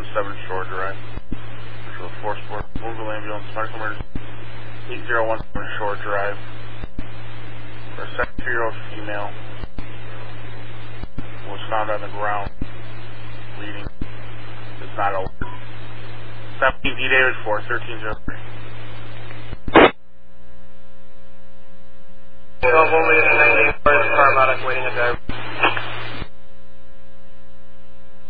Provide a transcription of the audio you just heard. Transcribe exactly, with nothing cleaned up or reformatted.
seven Shore Drive. For four Sport Mobile Ambulance Medical Emergency. eight zero one seven Shore Drive. For a seventy-two-year-old female who was found on the ground, bleeding. Is not over. seventeen D David four thirteen zero three. twelve only ninety-four is paramedic waiting at driver.